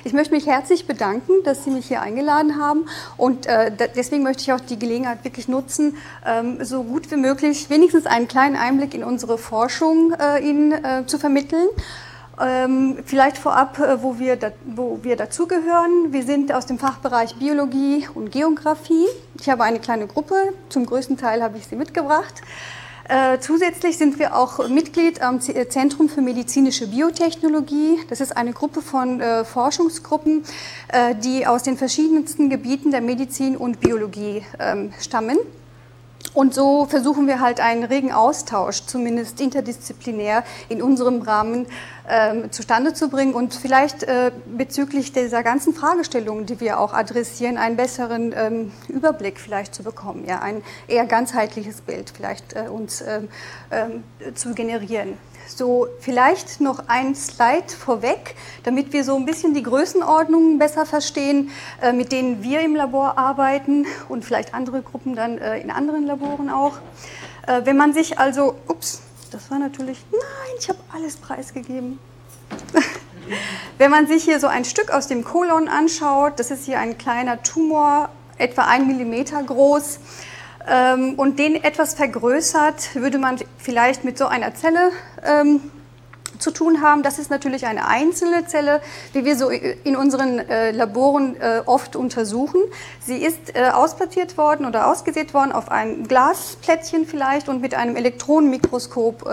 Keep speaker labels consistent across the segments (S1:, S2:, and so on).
S1: Ich möchte mich herzlich bedanken, dass Sie mich hier eingeladen haben und deswegen möchte ich auch die Gelegenheit wirklich nutzen, so gut wie möglich wenigstens einen kleinen Einblick in unsere Forschung Ihnen zu vermitteln. Vielleicht vorab, wo wir dazugehören. Wir sind aus dem Fachbereich Biologie und Geographie. Ich habe eine kleine Gruppe, zum größten Teil habe ich sie mitgebracht. Zusätzlich sind wir auch Mitglied am Zentrum für medizinische Biotechnologie. Das ist eine Gruppe von Forschungsgruppen, die aus den verschiedensten Gebieten der Medizin und Biologie stammen. Und so versuchen wir halt einen regen Austausch, zumindest interdisziplinär, in unserem Rahmen zustande zu bringen und vielleicht bezüglich dieser ganzen Fragestellungen, die wir auch adressieren, einen besseren Überblick vielleicht zu bekommen, ja, ein eher ganzheitliches Bild vielleicht uns zu generieren. So, vielleicht noch ein Slide vorweg, damit wir so ein bisschen die Größenordnungen besser verstehen, mit denen wir im Labor arbeiten und vielleicht andere Gruppen dann in anderen Laboren auch. Wenn man sich also, ups, das war natürlich, nein, ich habe alles preisgegeben. Wenn man sich hier so ein Stück aus dem Kolon anschaut, das ist hier ein kleiner Tumor, etwa 1 Millimeter groß, und den etwas vergrößert, würde man vielleicht mit so einer Zelle zu tun haben. Das ist natürlich eine einzelne Zelle, die wir so in unseren Laboren oft untersuchen. Sie ist ausplatziert worden oder ausgesät worden auf ein Glasplättchen vielleicht und mit einem Elektronenmikroskop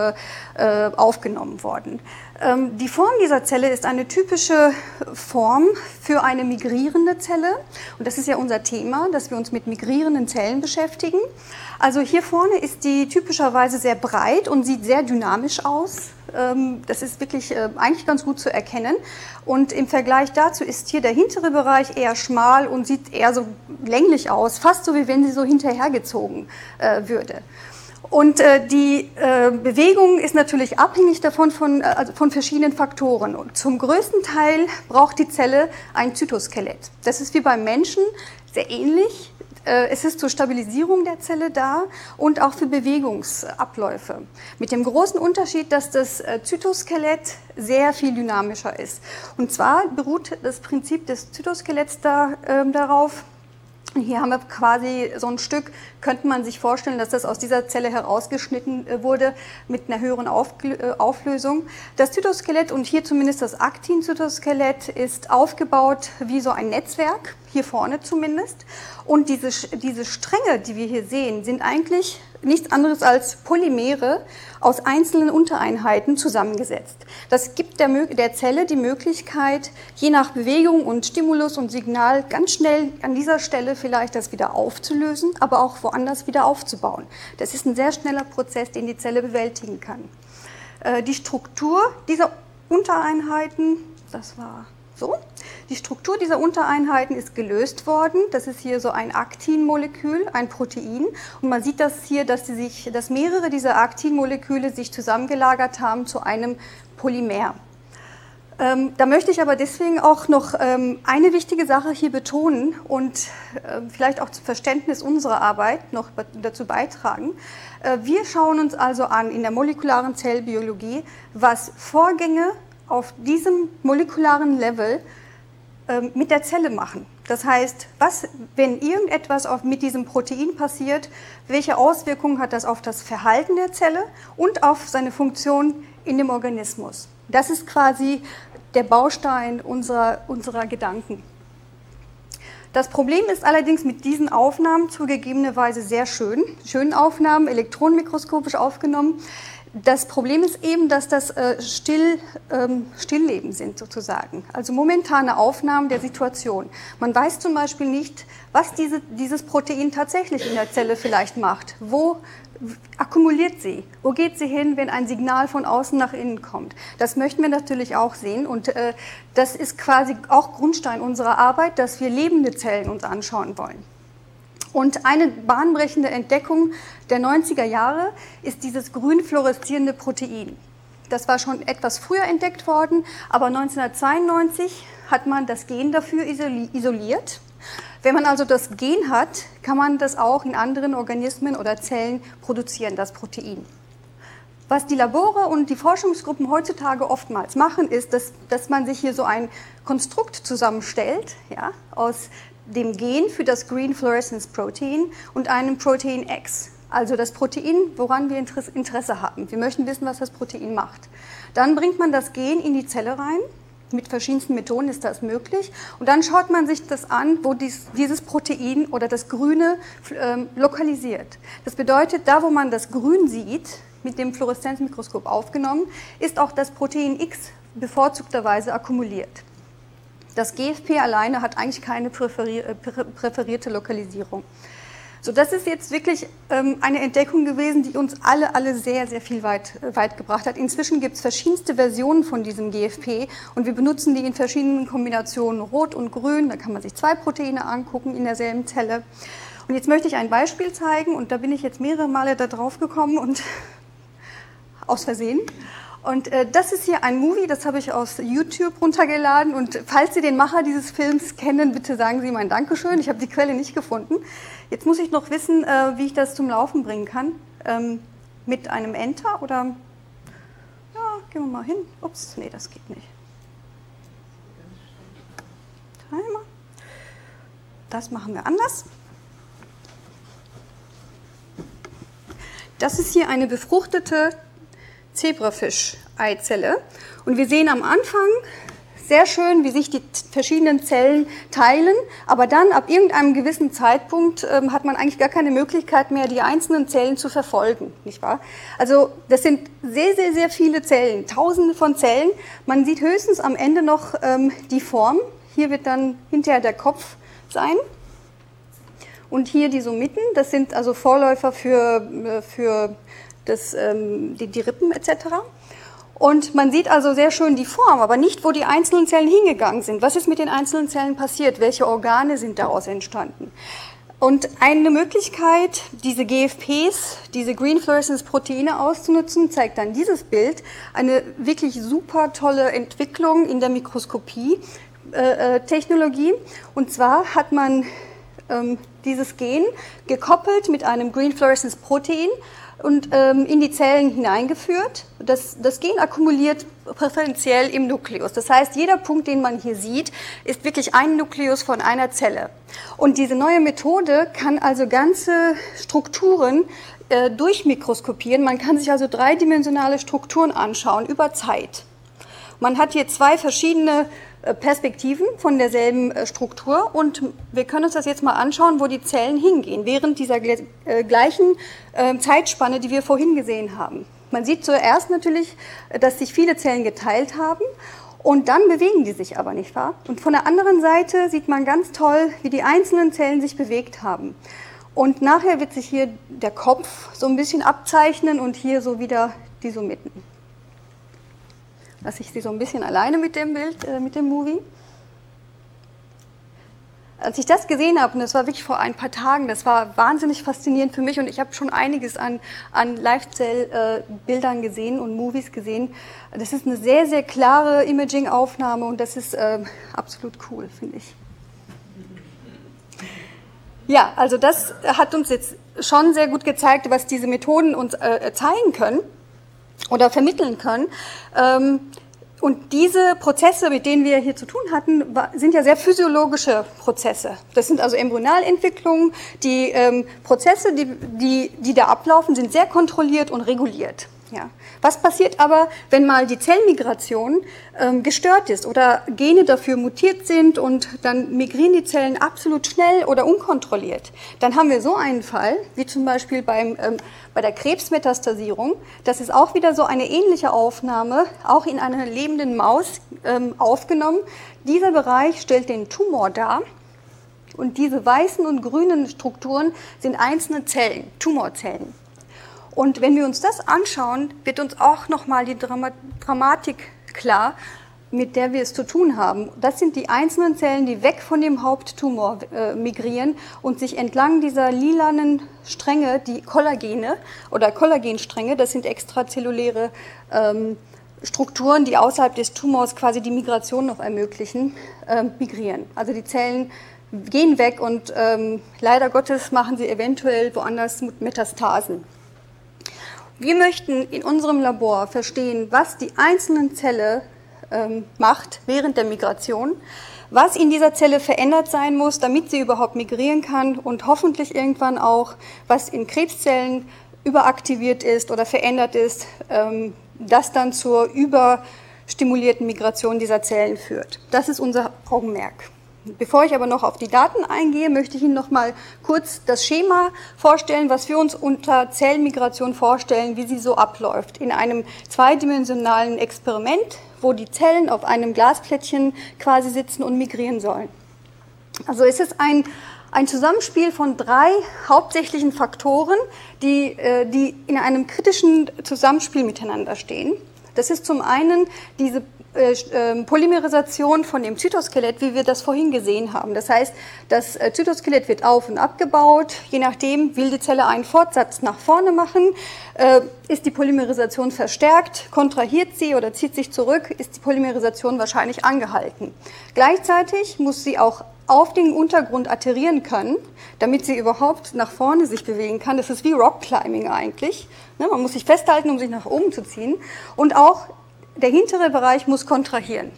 S1: aufgenommen worden. Die Form dieser Zelle ist eine typische Form für eine migrierende Zelle. Und das ist ja unser Thema, dass wir uns mit migrierenden Zellen beschäftigen. Also hier vorne ist die typischerweise sehr breit und sieht sehr dynamisch aus. Das ist wirklich eigentlich ganz gut zu erkennen. Und im Vergleich dazu ist hier der hintere Bereich eher schmal und sieht eher so länglich aus, fast so wie wenn sie so hinterhergezogen würde. Und die Bewegung ist natürlich abhängig davon von verschiedenen Faktoren. Und zum größten Teil braucht die Zelle ein Zytoskelett. Das ist wie beim Menschen sehr ähnlich. Es ist zur Stabilisierung der Zelle da und auch für Bewegungsabläufe. Mit dem großen Unterschied, dass das Zytoskelett sehr viel dynamischer ist. Und zwar beruht das Prinzip des Zytoskeletts darauf. Hier haben wir quasi so ein Stück, könnte man sich vorstellen, dass das aus dieser Zelle herausgeschnitten wurde mit einer höheren Auflösung. Das Zytoskelett und hier zumindest das Aktin-Zytoskelett ist aufgebaut wie so ein Netzwerk, hier vorne zumindest. Und diese Stränge, die wir hier sehen, sind eigentlich nichts anderes als Polymere aus einzelnen Untereinheiten zusammengesetzt. Das gibt der Zelle die Möglichkeit, je nach Bewegung und Stimulus und Signal ganz schnell an dieser Stelle vielleicht das wieder aufzulösen, aber auch woanders wieder aufzubauen. Das ist ein sehr schneller Prozess, den die Zelle bewältigen kann. Die Struktur dieser Untereinheiten, das war so. Die Struktur dieser Untereinheiten ist gelöst worden. Das ist hier so ein Aktinmolekül, ein Protein. Und man sieht das hier, dass mehrere dieser Aktinmoleküle sich zusammengelagert haben zu einem Polymer. Da möchte ich aber deswegen auch noch eine wichtige Sache hier betonen und vielleicht auch zum Verständnis unserer Arbeit noch dazu beitragen. Wir schauen uns also an in der molekularen Zellbiologie, was Vorgänge auf diesem molekularen Level mit der Zelle machen. Das heißt, wenn irgendetwas mit diesem Protein passiert, welche Auswirkungen hat das auf das Verhalten der Zelle und auf seine Funktion in dem Organismus? Das ist quasi der Baustein unserer Gedanken. Das Problem ist allerdings mit diesen Aufnahmen zugegebenerweise sehr schönen Aufnahmen, elektronenmikroskopisch aufgenommen. Das Problem ist eben, dass das Stillleben sind sozusagen, also momentane Aufnahmen der Situation. Man weiß zum Beispiel nicht, was dieses Protein tatsächlich in der Zelle vielleicht macht. Wo akkumuliert sie? Wo geht sie hin, wenn ein Signal von außen nach innen kommt? Das möchten wir natürlich auch sehen und das ist quasi auch Grundstein unserer Arbeit, dass wir lebende Zellen uns anschauen wollen. Und eine bahnbrechende Entdeckung der 90er Jahre ist dieses grün fluoreszierende Protein. Das war schon etwas früher entdeckt worden, aber 1992 hat man das Gen dafür isoliert. Wenn man also das Gen hat, kann man das auch in anderen Organismen oder Zellen produzieren, das Protein. Was die Labore und die Forschungsgruppen heutzutage oftmals machen, ist, dass man sich hier so ein Konstrukt zusammenstellt, ja, aus dem Gen für das Green Fluorescence Protein und einem Protein X, also das Protein, woran wir Interesse haben. Wir möchten wissen, was das Protein macht. Dann bringt man das Gen in die Zelle rein. Mit verschiedensten Methoden ist das möglich. Und dann schaut man sich das an, wo dieses Protein oder das Grüne lokalisiert. Das bedeutet, da wo man das Grün sieht, mit dem Fluoreszenzmikroskop aufgenommen, ist auch das Protein X bevorzugterweise akkumuliert. Das GFP alleine hat eigentlich keine präferierte Lokalisierung. So, das ist jetzt wirklich eine Entdeckung gewesen, die uns alle sehr, sehr viel weit gebracht hat. Inzwischen gibt es verschiedenste Versionen von diesem GFP und wir benutzen die in verschiedenen Kombinationen Rot und Grün. Da kann man sich 2 Proteine angucken in derselben Zelle. Und jetzt möchte ich ein Beispiel zeigen und da bin ich jetzt mehrere Male da drauf gekommen und aus Versehen. Und das ist hier ein Movie, das habe ich aus YouTube runtergeladen. Und falls Sie den Macher dieses Films kennen, bitte sagen Sie mein Dankeschön. Ich habe die Quelle nicht gefunden. Jetzt muss ich noch wissen, wie ich das zum Laufen bringen kann. Mit einem Enter oder... Ja, gehen wir mal hin. Ups, nee, das geht nicht. Timer. Das machen wir anders. Das ist hier eine befruchtete Zebrafisch-Eizelle. Und wir sehen am Anfang sehr schön, wie sich die verschiedenen Zellen teilen, aber dann ab irgendeinem gewissen Zeitpunkt hat man eigentlich gar keine Möglichkeit mehr, die einzelnen Zellen zu verfolgen, nicht wahr? Also das sind sehr, sehr, sehr viele Zellen, Tausende von Zellen. Man sieht höchstens am Ende noch die Form. Hier wird dann hinterher der Kopf sein. Und hier die Somiten, das sind also Vorläufer für die Rippen etc. Und man sieht also sehr schön die Form, aber nicht, wo die einzelnen Zellen hingegangen sind. Was ist mit den einzelnen Zellen passiert? Welche Organe sind daraus entstanden? Und eine Möglichkeit, diese GFPs, diese Green Fluorescence Proteine auszunutzen, zeigt dann dieses Bild. Eine wirklich super tolle Entwicklung in der Mikroskopie-Technologie. Und zwar hat man dieses Gen gekoppelt mit einem Green Fluorescence Protein und in die Zellen hineingeführt. Das Gen akkumuliert präferenziell im Nukleus. Das heißt, jeder Punkt, den man hier sieht, ist wirklich ein Nukleus von einer Zelle. Und diese neue Methode kann also ganze Strukturen durchmikroskopieren. Man kann sich also dreidimensionale Strukturen anschauen über Zeit. Man hat hier 2 verschiedene Perspektiven von derselben Struktur und wir können uns das jetzt mal anschauen, wo die Zellen hingehen, während dieser gleichen Zeitspanne, die wir vorhin gesehen haben. Man sieht zuerst natürlich, dass sich viele Zellen geteilt haben und dann bewegen die sich aber, nicht wahr? Und von der anderen Seite sieht man ganz toll, wie die einzelnen Zellen sich bewegt haben. Und nachher wird sich hier der Kopf so ein bisschen abzeichnen und hier so wieder die Somiten. Lasse ich Sie so ein bisschen alleine mit dem Bild, mit dem Movie. Als ich das gesehen habe, und das war wirklich vor ein paar Tagen, das war wahnsinnig faszinierend für mich und ich habe schon einiges an Live-Cell-Bildern gesehen und Movies gesehen. Das ist eine sehr, sehr klare Imaging-Aufnahme und das ist absolut cool, finde ich. Ja, also das hat uns jetzt schon sehr gut gezeigt, was diese Methoden uns zeigen können oder vermitteln können. Und diese Prozesse, mit denen wir hier zu tun hatten, sind ja sehr physiologische Prozesse. Das sind also Embryonalentwicklungen. Die Prozesse, die da ablaufen, sind sehr kontrolliert und reguliert. Ja. Was passiert aber, wenn mal die Zellmigration gestört ist oder Gene dafür mutiert sind und dann migrieren die Zellen absolut schnell oder unkontrolliert? Dann haben wir so einen Fall, wie zum Beispiel bei der Krebsmetastasierung. Das ist auch wieder so eine ähnliche Aufnahme, auch in einer lebenden Maus aufgenommen. Dieser Bereich stellt den Tumor dar. Und diese weißen und grünen Strukturen sind einzelne Zellen, Tumorzellen. Und wenn wir uns das anschauen, wird uns auch nochmal die Dramatik klar, mit der wir es zu tun haben. Das sind die einzelnen Zellen, die weg von dem Haupttumor migrieren und sich entlang dieser lilanen Stränge, die Kollagene oder Kollagenstränge, das sind extrazelluläre Strukturen, die außerhalb des Tumors quasi die Migration noch ermöglichen, migrieren. Also die Zellen gehen weg und leider Gottes machen sie eventuell woanders Metastasen. Wir möchten in unserem Labor verstehen, was die einzelne Zelle macht während der Migration, was in dieser Zelle verändert sein muss, damit sie überhaupt migrieren kann und hoffentlich irgendwann auch, was in Krebszellen überaktiviert ist oder verändert ist, das dann zur überstimulierten Migration dieser Zellen führt. Das ist unser Augenmerk. Bevor ich aber noch auf die Daten eingehe, möchte ich Ihnen noch mal kurz das Schema vorstellen, was wir uns unter Zellmigration vorstellen, wie sie so abläuft. In einem zweidimensionalen Experiment, wo die Zellen auf einem Glasplättchen quasi sitzen und migrieren sollen. Also es ist ein Zusammenspiel von 3 hauptsächlichen Faktoren, die in einem kritischen Zusammenspiel miteinander stehen. Das ist zum einen diese Polymerisation von dem Zytoskelett, wie wir das vorhin gesehen haben. Das heißt, das Zytoskelett wird auf- und abgebaut. Je nachdem, will die Zelle einen Fortsatz nach vorne machen, ist die Polymerisation verstärkt, kontrahiert sie oder zieht sich zurück, ist die Polymerisation wahrscheinlich angehalten. Gleichzeitig muss sie auch auf den Untergrund atterrieren können, damit sie überhaupt nach vorne sich bewegen kann. Das ist wie Rockclimbing eigentlich. Man muss sich festhalten, um sich nach oben zu ziehen. Und auch der hintere Bereich muss kontrahieren.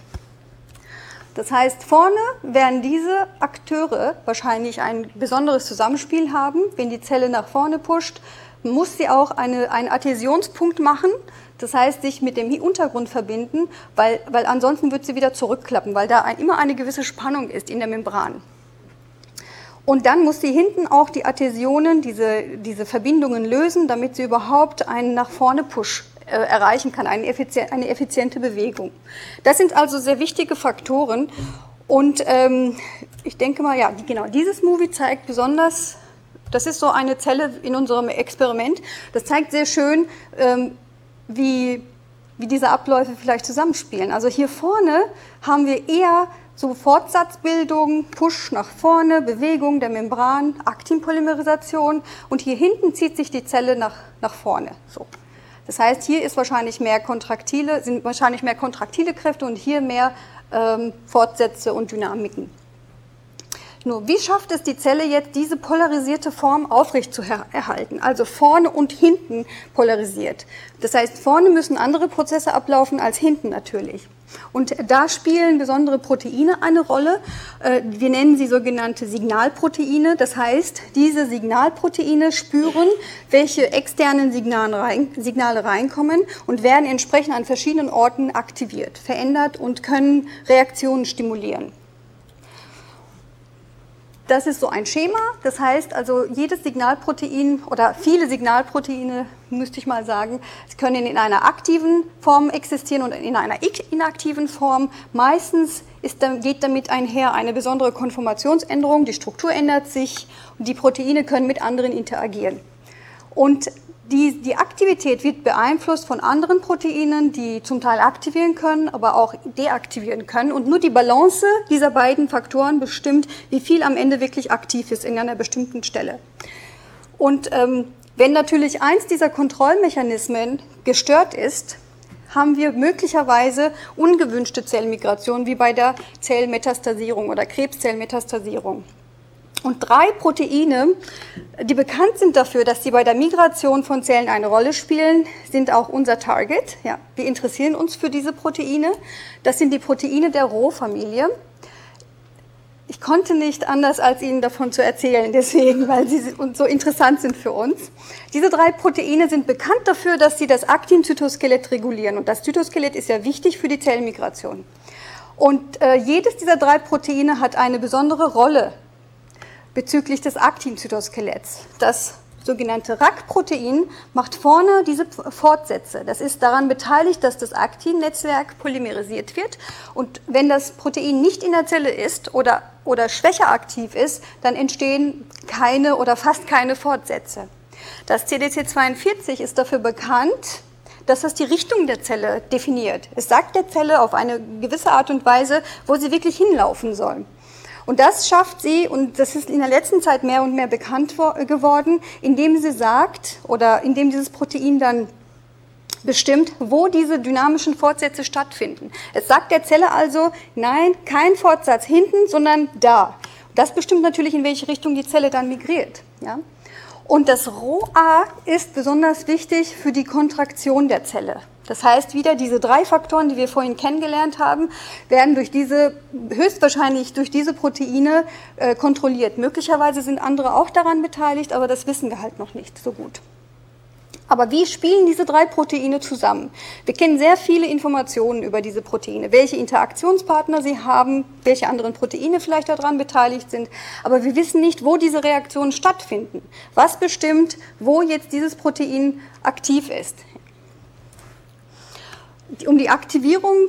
S1: Das heißt, vorne werden diese Akteure wahrscheinlich ein besonderes Zusammenspiel haben. Wenn die Zelle nach vorne pusht, muss sie auch einen Adhäsionspunkt machen. Das heißt, sich mit dem Untergrund verbinden, weil ansonsten wird sie wieder zurückklappen, weil da immer eine gewisse Spannung ist in der Membran. Und dann muss sie hinten auch die Adhäsionen, diese Verbindungen lösen, damit sie überhaupt einen nach vorne Push erreichen kann, eine effiziente Bewegung. Das sind also sehr wichtige Faktoren und ich denke mal, ja, genau, dieses Movie zeigt besonders, das ist so eine Zelle in unserem Experiment, das zeigt sehr schön, wie diese Abläufe vielleicht zusammenspielen. Also hier vorne haben wir eher so Fortsatzbildung, Push nach vorne, Bewegung der Membran, Aktinpolymerisation und hier hinten zieht sich die Zelle nach vorne. So. Das heißt, hier ist wahrscheinlich sind wahrscheinlich mehr kontraktile Kräfte und hier mehr Fortsätze und Dynamiken. Nur, wie schafft es die Zelle jetzt, diese polarisierte Form aufrecht zu erhalten? Also vorne und hinten polarisiert. Das heißt, vorne müssen andere Prozesse ablaufen als hinten natürlich. Und da spielen besondere Proteine eine Rolle. Wir nennen sie sogenannte Signalproteine. Das heißt, diese Signalproteine spüren, welche externen Signale reinkommen und werden entsprechend an verschiedenen Orten aktiviert, verändert und können Reaktionen stimulieren. Das ist so ein Schema, das heißt also jedes Signalprotein oder viele Signalproteine, müsste ich mal sagen, können in einer aktiven Form existieren und in einer inaktiven Form. Meistens geht damit einher eine besondere Konformationsänderung, die Struktur ändert sich und die Proteine können mit anderen interagieren. Und die Aktivität wird beeinflusst von anderen Proteinen, die zum Teil aktivieren können, aber auch deaktivieren können. Und nur die Balance dieser beiden Faktoren bestimmt, wie viel am Ende wirklich aktiv ist in einer bestimmten Stelle. Und wenn natürlich eins dieser Kontrollmechanismen gestört ist, haben wir möglicherweise ungewünschte Zellmigration, wie bei der Zellmetastasierung oder Krebszellmetastasierung. Und 3 Proteine, die bekannt sind dafür, dass sie bei der Migration von Zellen eine Rolle spielen, sind auch unser Target. Ja, wir interessieren uns für diese Proteine. Das sind die Proteine der Rho-Familie. Ich konnte nicht anders, als Ihnen davon zu erzählen, deswegen, weil sie so interessant sind für uns. Diese 3 Proteine sind bekannt dafür, dass sie das Aktin-Zytoskelett regulieren. Und das Zytoskelett ist ja wichtig für die Zellmigration. Und jedes dieser 3 Proteine hat eine besondere Rolle bezüglich des Aktin-Zytoskeletts. Das sogenannte RAC-Protein macht vorne diese Fortsätze. Das ist daran beteiligt, dass das Aktin-Netzwerk polymerisiert wird. Und wenn das Protein nicht in der Zelle ist oder schwächer aktiv ist, dann entstehen keine oder fast keine Fortsätze. Das CDC42 ist dafür bekannt, dass das die Richtung der Zelle definiert. Es sagt der Zelle auf eine gewisse Art und Weise, wo sie wirklich hinlaufen soll. Und das schafft sie, und das ist in der letzten Zeit mehr und mehr bekannt geworden, indem sie sagt oder indem dieses Protein dann bestimmt, wo diese dynamischen Fortsätze stattfinden. Es sagt der Zelle also, nein, kein Fortsatz hinten, sondern da. Das bestimmt natürlich, in welche Richtung die Zelle dann migriert. Ja? Und das RhoA ist besonders wichtig für die Kontraktion der Zelle. Das heißt, wieder diese 3 Faktoren, die wir vorhin kennengelernt haben, werden höchstwahrscheinlich durch diese Proteine kontrolliert. Möglicherweise sind andere auch daran beteiligt, aber das wissen wir halt noch nicht so gut. Aber wie spielen diese 3 Proteine zusammen? Wir kennen sehr viele Informationen über diese Proteine, welche Interaktionspartner sie haben, welche anderen Proteine vielleicht daran beteiligt sind, aber wir wissen nicht, wo diese Reaktionen stattfinden. Was bestimmt, wo jetzt dieses Protein aktiv ist? Um die Aktivierung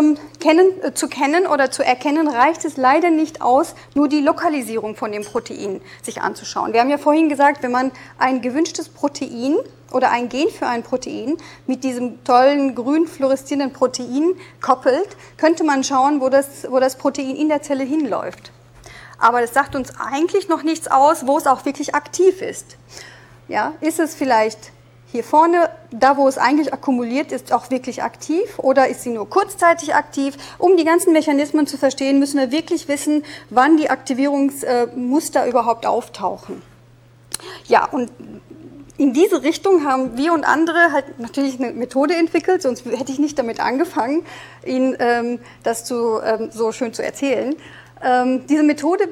S1: zu kennen oder zu erkennen, reicht es leider nicht aus, nur die Lokalisierung von dem Protein sich anzuschauen. Wir haben ja vorhin gesagt, wenn man ein gewünschtes Protein oder ein Gen für ein Protein mit diesem tollen grün fluoreszierenden Protein koppelt, könnte man schauen, wo das Protein in der Zelle hinläuft. Aber das sagt uns eigentlich noch nichts aus, wo es auch wirklich aktiv ist. Ja, ist es vielleicht hier vorne, da wo es eigentlich akkumuliert ist, auch wirklich aktiv oder ist sie nur kurzzeitig aktiv? Um die ganzen Mechanismen zu verstehen, müssen wir wirklich wissen, wann die Aktivierungsmuster überhaupt auftauchen. Ja, und in diese Richtung haben wir und andere halt natürlich eine Methode entwickelt, sonst hätte ich nicht damit angefangen, Ihnen das so schön zu erzählen. Diese Methode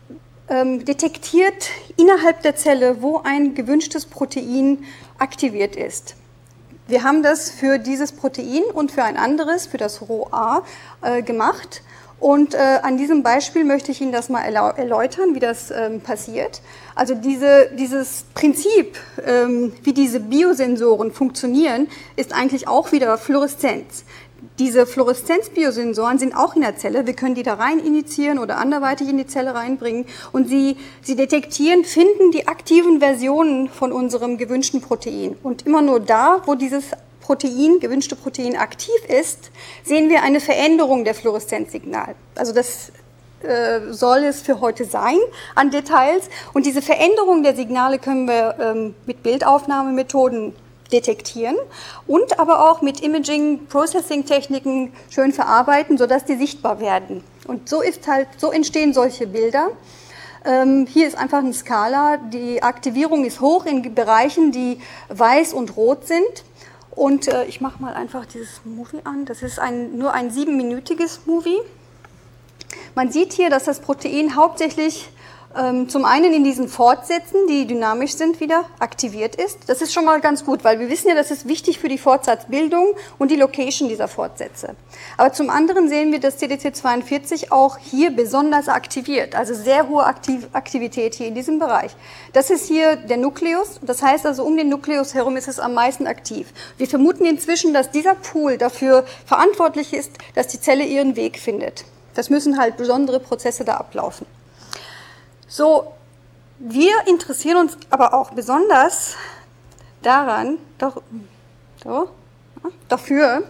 S1: detektiert innerhalb der Zelle, wo ein gewünschtes Protein aktiviert ist. Wir haben das für dieses Protein und für ein anderes, für das RhoA, gemacht. Und an diesem Beispiel möchte ich Ihnen das mal erläutern, wie das passiert. Also dieses Prinzip, wie diese Biosensoren funktionieren, ist eigentlich auch wieder Fluoreszenz. Diese Fluoreszenzbiosensoren sind auch in der Zelle. Wir können die da rein injizieren oder anderweitig in die Zelle reinbringen. Und sie detektieren, finden die aktiven Versionen von unserem gewünschten Protein. Und immer nur da, wo dieses gewünschte Protein aktiv ist, sehen wir eine Veränderung der Fluoreszenzsignal. Also das soll es für heute sein an Details. Und diese Veränderung der Signale können wir mit Bildaufnahmemethoden detektieren und aber auch mit Imaging-Processing-Techniken schön verarbeiten, sodass die sichtbar werden. Und so entstehen solche Bilder. Hier ist einfach eine Skala. Die Aktivierung ist hoch in Bereichen, die weiß und rot sind. Und ich mache mal einfach dieses Movie an. Das ist nur ein 7-minütiges Movie. Man sieht hier, dass das Protein hauptsächlich zum einen in diesen Fortsätzen, die dynamisch sind, wieder aktiviert ist. Das ist schon mal ganz gut, weil wir wissen ja, das ist wichtig für die Fortsatzbildung und die Location dieser Fortsätze. Aber zum anderen sehen wir, dass CDC42 auch hier besonders aktiviert, also sehr hohe Aktivität hier in diesem Bereich. Das ist hier der Nukleus, das heißt also um den Nukleus herum ist es am meisten aktiv. Wir vermuten inzwischen, dass dieser Pool dafür verantwortlich ist, dass die Zelle ihren Weg findet. Das müssen halt besondere Prozesse da ablaufen. So, wir interessieren uns aber auch besonders dafür,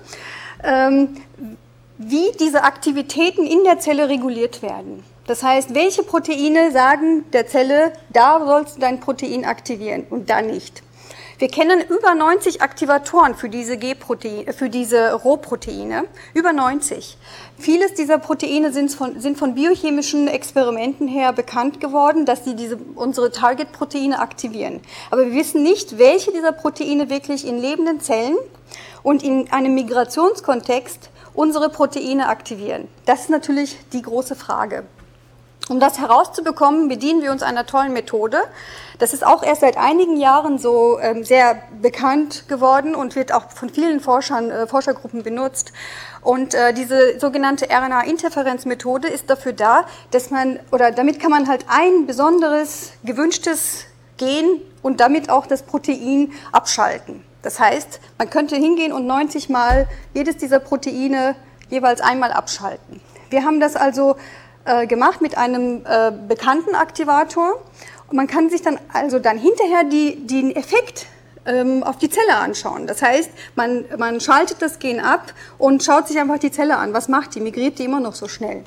S1: wie diese Aktivitäten in der Zelle reguliert werden. Das heißt, welche Proteine sagen der Zelle, da sollst du dein Protein aktivieren und da nicht. Wir kennen über 90 Aktivatoren für diese Rho-Proteine, über 90. Vieles dieser Proteine sind von biochemischen Experimenten her bekannt geworden, dass sie unsere Target-Proteine aktivieren. Aber wir wissen nicht, welche dieser Proteine wirklich in lebenden Zellen und in einem Migrationskontext unsere Proteine aktivieren. Das ist natürlich die große Frage. Um das herauszubekommen, bedienen wir uns einer tollen Methode. Das ist auch erst seit einigen Jahren so sehr bekannt geworden und wird auch von vielen Forschergruppen benutzt. Und diese sogenannte RNA-Interferenzmethode ist dafür da, damit kann man halt ein besonderes, gewünschtes Gen und damit auch das Protein abschalten. Das heißt, man könnte hingehen und 90 Mal jedes dieser Proteine jeweils einmal abschalten. Wir haben das also gemacht mit einem bekannten Aktivator. Und man kann sich dann hinterher den Effekt auf die Zelle anschauen. Das heißt, man schaltet das Gen ab und schaut sich einfach die Zelle an. Was macht die? Migriert die immer noch so schnell?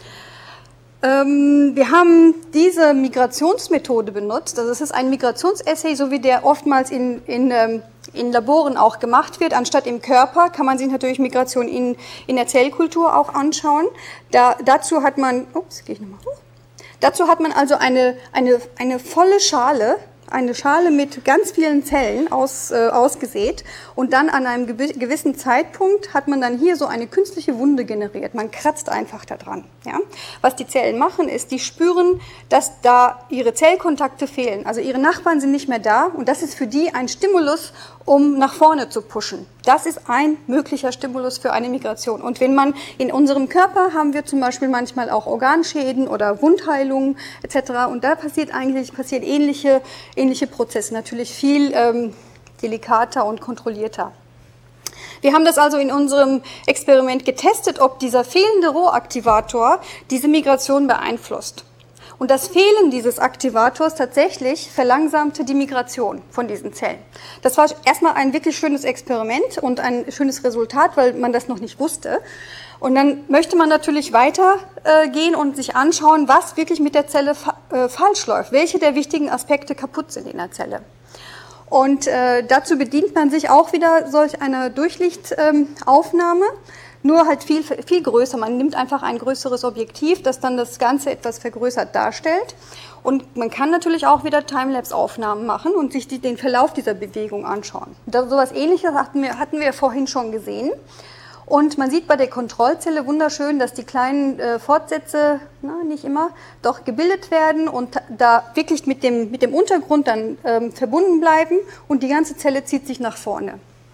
S1: Wir haben diese Migrationsmethode benutzt. Also es ist ein Migrationsassay, so wie der oftmals in Laboren auch gemacht wird. Anstatt im Körper kann man sich natürlich Migration in der Zellkultur auch anschauen. Dazu hat man also eine volle Schale, eine Schale mit ganz vielen Zellen ausgesät und dann an einem gewissen Zeitpunkt hat man dann hier so eine künstliche Wunde generiert. Man kratzt einfach da dran. Ja? Was die Zellen machen, ist, die spüren, dass da ihre Zellkontakte fehlen. Also ihre Nachbarn sind nicht mehr da und das ist für die ein Stimulus, um nach vorne zu pushen. Das ist ein möglicher Stimulus für eine Migration. Und wenn man in unserem Körper haben wir zum Beispiel manchmal auch Organschäden oder Wundheilungen etc. Und da passieren ähnliche Prozesse, natürlich viel delikater und kontrollierter. Wir haben das also in unserem Experiment getestet, ob dieser fehlende Rohaktivator diese Migration beeinflusst. Und das Fehlen dieses Aktivators tatsächlich verlangsamte die Migration von diesen Zellen. Das war erstmal ein wirklich schönes Experiment und ein schönes Resultat, weil man das noch nicht wusste. Und dann möchte man natürlich weitergehen und sich anschauen, was wirklich mit der Zelle falsch läuft, welche der wichtigen Aspekte kaputt sind in der Zelle. Und dazu bedient man sich auch wieder solch einer Durchlichtaufnahme. Nur halt viel größer. Man nimmt einfach ein größeres Objektiv, das dann das Ganze etwas vergrößert darstellt. Und man kann natürlich auch wieder Timelapse-Aufnahmen machen und sich den Verlauf dieser Bewegung anschauen. So etwas Ähnliches hatten wir vorhin schon gesehen. Und man sieht bei der Kontrollzelle wunderschön, dass die kleinen Fortsätze, nicht immer, doch gebildet werden und da wirklich mit dem Untergrund dann verbunden bleiben und die ganze Zelle zieht sich nach vorne.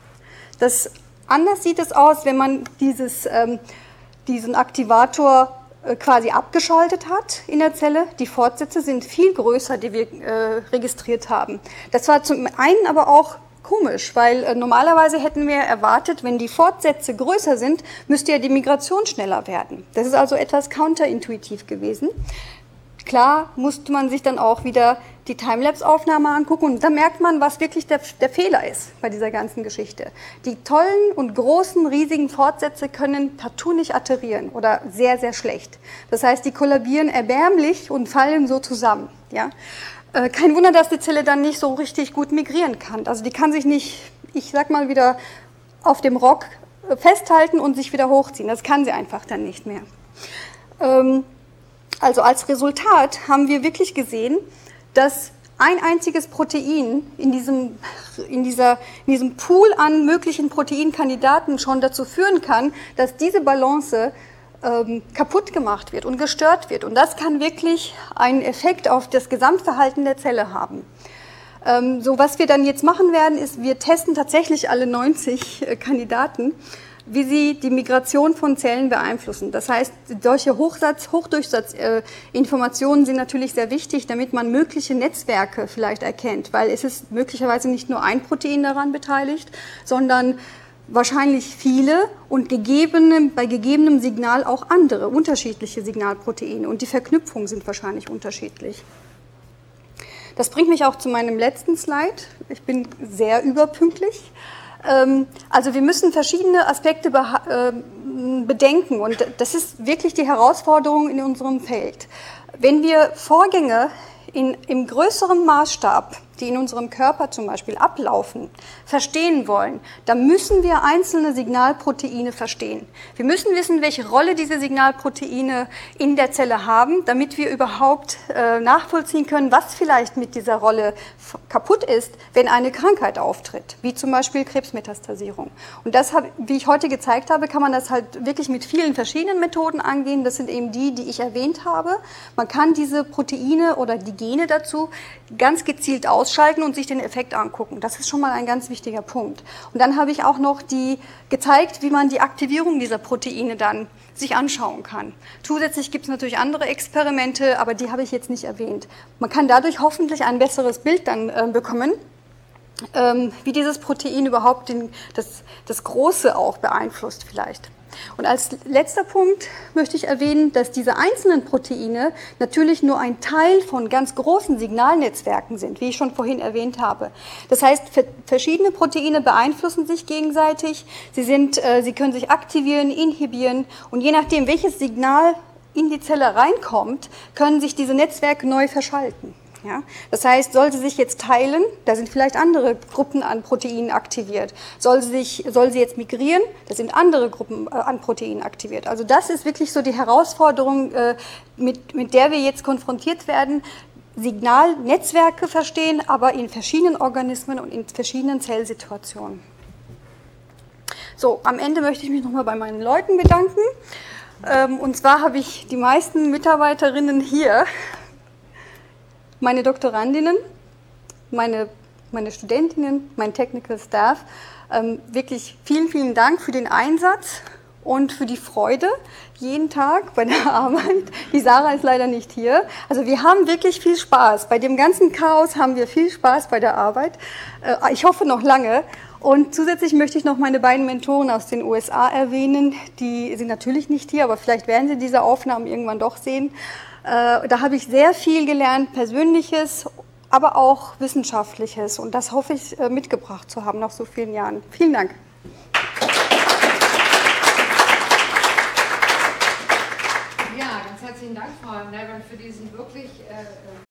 S1: Anders sieht es aus, wenn man diesen Aktivator quasi abgeschaltet hat in der Zelle. Die Fortsätze sind viel größer, die wir registriert haben. Das war zum einen aber auch komisch, weil normalerweise hätten wir erwartet, wenn die Fortsätze größer sind, müsste ja die Migration schneller werden. Das ist also etwas counterintuitiv gewesen. Klar musste man sich dann auch wieder die Timelapse-Aufnahme angucken und da merkt man, was wirklich der Fehler ist bei dieser ganzen Geschichte. Die tollen und großen, riesigen Fortsätze können partout nicht atterieren oder sehr, sehr schlecht. Das heißt, die kollabieren erbärmlich und fallen so zusammen. Ja? Kein Wunder, dass die Zelle dann nicht so richtig gut migrieren kann. Also die kann sich nicht, ich sag mal, wieder auf dem Rock festhalten und sich wieder hochziehen. Das kann sie einfach dann nicht mehr. Also als Resultat haben wir wirklich gesehen, dass ein einziges Protein in diesem Pool an möglichen Proteinkandidaten schon dazu führen kann, dass diese Balance kaputt gemacht wird und gestört wird. Und das kann wirklich einen Effekt auf das Gesamtverhalten der Zelle haben. Was wir dann jetzt machen werden, ist, wir testen tatsächlich alle 90 Kandidaten, wie sie die Migration von Zellen beeinflussen. Das heißt, solche Hochdurchsatzinformationen sind natürlich sehr wichtig, damit man mögliche Netzwerke vielleicht erkennt, weil es ist möglicherweise nicht nur ein Protein daran beteiligt, sondern wahrscheinlich viele und bei gegebenem Signal auch andere, unterschiedliche Signalproteine und die Verknüpfungen sind wahrscheinlich unterschiedlich. Das bringt mich auch zu meinem letzten Slide. Ich bin sehr überpünktlich. Also wir müssen verschiedene Aspekte bedenken und das ist wirklich die Herausforderung in unserem Feld. Wenn wir Vorgänge im größeren Maßstab, die in unserem Körper zum Beispiel ablaufen, verstehen wollen, dann müssen wir einzelne Signalproteine verstehen. Wir müssen wissen, welche Rolle diese Signalproteine in der Zelle haben, damit wir überhaupt nachvollziehen können, was vielleicht mit dieser Rolle kaputt ist, wenn eine Krankheit auftritt, wie zum Beispiel Krebsmetastasierung. Und das, wie ich heute gezeigt habe, kann man das halt wirklich mit vielen verschiedenen Methoden angehen. Das sind eben die ich erwähnt habe. Man kann diese Proteine oder die Gene dazu ganz gezielt ausschalten und sich den Effekt angucken. Das ist schon mal ein ganz wichtiger Punkt. Und dann habe ich auch noch gezeigt, wie man die Aktivierung dieser Proteine dann sich anschauen kann. Zusätzlich gibt es natürlich andere Experimente, aber die habe ich jetzt nicht erwähnt. Man kann dadurch hoffentlich ein besseres Bild dann bekommen, wie dieses Protein überhaupt das Große auch beeinflusst vielleicht. Und als letzter Punkt möchte ich erwähnen, dass diese einzelnen Proteine natürlich nur ein Teil von ganz großen Signalnetzwerken sind, wie ich schon vorhin erwähnt habe. Das heißt, verschiedene Proteine beeinflussen sich gegenseitig, sie können sich aktivieren, inhibieren und je nachdem, welches Signal in die Zelle reinkommt, können sich diese Netzwerke neu verschalten. Ja? Das heißt, soll sie sich jetzt teilen, da sind vielleicht andere Gruppen an Proteinen aktiviert. Soll sie jetzt migrieren, da sind andere Gruppen an Proteinen aktiviert. Also das ist wirklich so die Herausforderung, mit der wir jetzt konfrontiert werden. Signalnetzwerke verstehen, aber in verschiedenen Organismen und in verschiedenen Zellsituationen. So, am Ende möchte ich mich nochmal bei meinen Leuten bedanken. Und zwar habe ich die meisten Mitarbeiterinnen hier, meine Doktorandinnen, meine Studentinnen, mein Technical Staff. Wirklich vielen, vielen Dank für den Einsatz und für die Freude jeden Tag bei der Arbeit. Die Sarah ist leider nicht hier. Also wir haben wirklich viel Spaß. Bei dem ganzen Chaos haben wir viel Spaß bei der Arbeit. Ich hoffe noch lange. Und zusätzlich möchte ich noch meine beiden Mentoren aus den USA erwähnen. Die sind natürlich nicht hier, aber vielleicht werden Sie diese Aufnahmen irgendwann doch sehen. Da habe ich sehr viel gelernt, Persönliches, aber auch Wissenschaftliches. Und das hoffe ich mitgebracht zu haben nach so vielen Jahren. Vielen Dank.
S2: Ja, ganz herzlichen Dank, Frau Nelbrand, für diesen wirklich